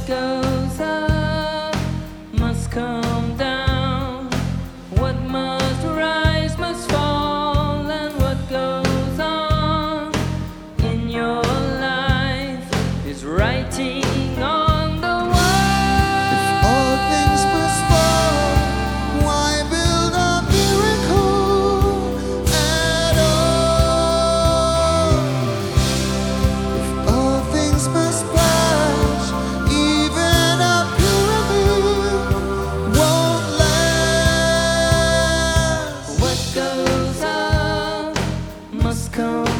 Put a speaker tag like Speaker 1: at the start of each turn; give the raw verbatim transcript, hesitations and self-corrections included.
Speaker 1: goes up must come down. What must rise must fall, and what goes on in your life is writing on the wall.
Speaker 2: If all things must fall, why build a miracle at all? If all things must perish, even a pyramid won't last.
Speaker 1: What goes up must come